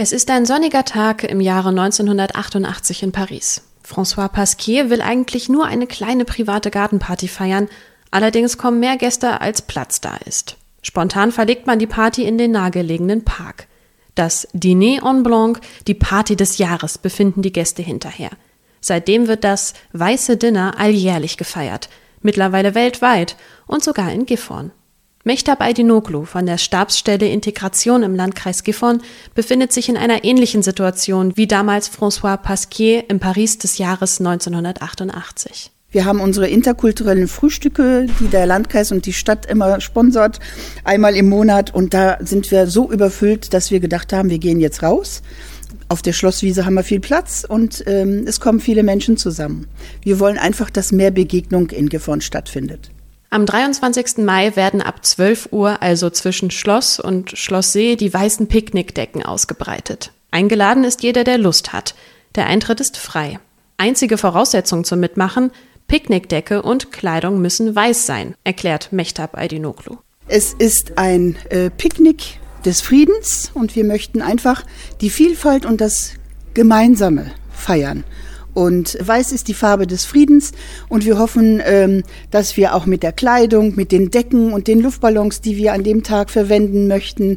Es ist ein sonniger Tag im Jahre 1988 in Paris. François Pasquier will eigentlich nur eine kleine private Gartenparty feiern, allerdings kommen mehr Gäste, als Platz da ist. Spontan verlegt man die Party in den nahegelegenen Park. Das Dîner en Blanc, die Party des Jahres, befinden die Gäste hinterher. Seitdem wird das Weiße Dinner alljährlich gefeiert, mittlerweile weltweit und sogar in Gifhorn. Mehtab Aydinoglu von der Stabsstelle Integration im Landkreis Gifhorn befindet sich in einer ähnlichen Situation wie damals François Pasquier im Paris des Jahres 1988. Wir haben unsere interkulturellen Frühstücke, die der Landkreis und die Stadt immer sponsort, einmal im Monat. Und da sind wir so überfüllt, dass wir gedacht haben, wir gehen jetzt raus. Auf der Schlosswiese haben wir viel Platz und es kommen viele Menschen zusammen. Wir wollen einfach, dass mehr Begegnung in Gifhorn stattfindet. Am 23. Mai werden ab 12 Uhr, also zwischen Schloss und Schlosssee, die weißen Picknickdecken ausgebreitet. Eingeladen ist jeder, der Lust hat. Der Eintritt ist frei. Einzige Voraussetzung zum Mitmachen: Picknickdecke und Kleidung müssen weiß sein, erklärt Mehtab Aydinoglu. Es ist ein Picknick des Friedens und wir möchten einfach die Vielfalt und das Gemeinsame feiern. Und weiß ist die Farbe des Friedens und wir hoffen, dass wir auch mit der Kleidung, mit den Decken und den Luftballons, die wir an dem Tag verwenden möchten,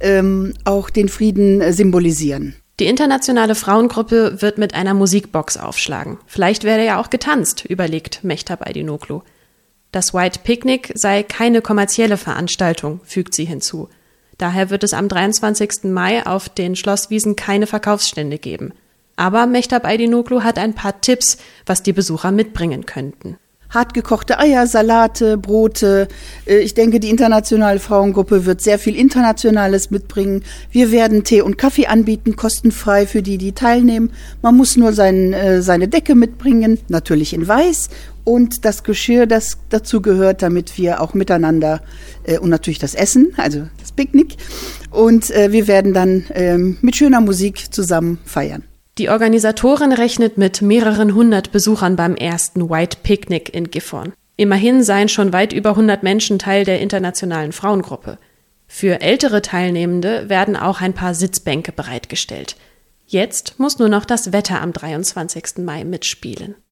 auch den Frieden symbolisieren. Die internationale Frauengruppe wird mit einer Musikbox aufschlagen. Vielleicht werde ja auch getanzt, überlegt Mehtab Aydinoglu. Das White Picnic sei keine kommerzielle Veranstaltung, fügt sie hinzu. Daher wird es am 23. Mai auf den Schlosswiesen keine Verkaufsstände geben. Aber Mehtab Aydinoglu hat ein paar Tipps, was die Besucher mitbringen könnten. Hartgekochte Eier, Salate, Brote. Ich denke, die internationale Frauengruppe wird sehr viel Internationales mitbringen. Wir werden Tee und Kaffee anbieten, kostenfrei für die teilnehmen. Man muss nur seine Decke mitbringen, natürlich in weiß. Und das Geschirr, das dazu gehört, damit wir auch miteinander und natürlich das Essen, also das Picknick. Und wir werden dann mit schöner Musik zusammen feiern. Die Organisatorin rechnet mit mehreren hundert Besuchern beim ersten White Picnic in Gifhorn. Immerhin seien schon weit über 100 Menschen Teil der internationalen Frauengruppe. Für ältere Teilnehmende werden auch ein paar Sitzbänke bereitgestellt. Jetzt muss nur noch das Wetter am 23. Mai mitspielen.